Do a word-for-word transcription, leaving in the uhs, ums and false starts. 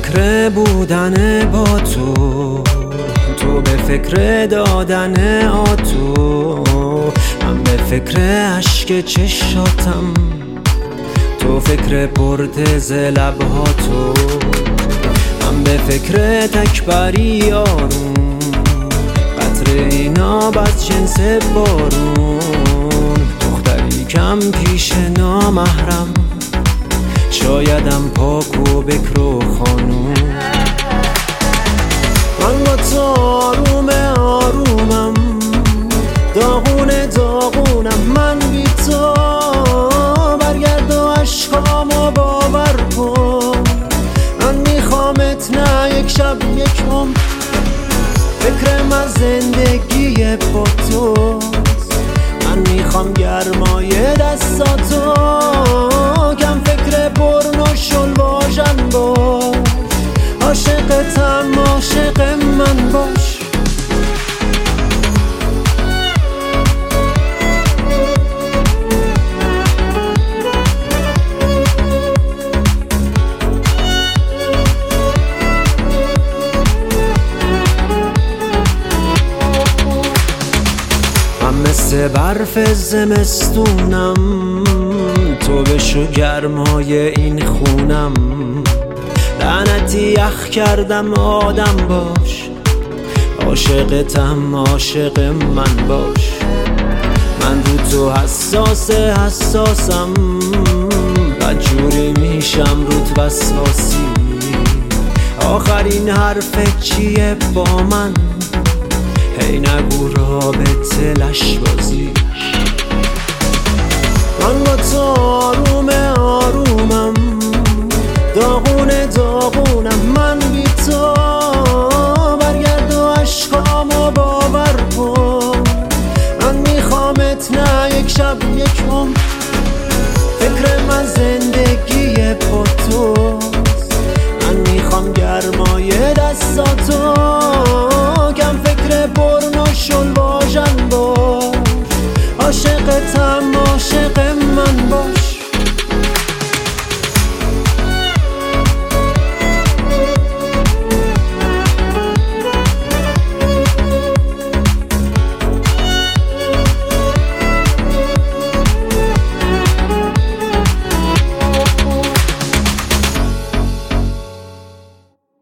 فکر بودن با تو، تو به فکر دادن آتو، من به فکر عشق چشاتم، تو فکر پرتز لبها تو، من به فکر تکبری آروم، قطره اینا بس جنس بارون، دختری کم پیش نامحرم، شایدم پاک و بکر و خانوم. من با تو آروم آرومم، داغون داغونم، من بی تو برگرد و عشقامو باور کن، من میخوامت نه یک شب یک عمر، فکرم از زندگی با توست، من میخوام گرمای دستاتو، کم فکر برن و شل باشم باش، عاشقتم عاشق من باش. من مثل برف زمستونم، تو بشو گرمای این خونم، لعنتی یخ کردم آدم باش، عاشقتم عاشق من باش، من رو تو حساس حساسم، بدجوری میشم روت وسواسی، آخرین حرف چیه با من، هی نگو رابطه لش بازی. من با تو آرومه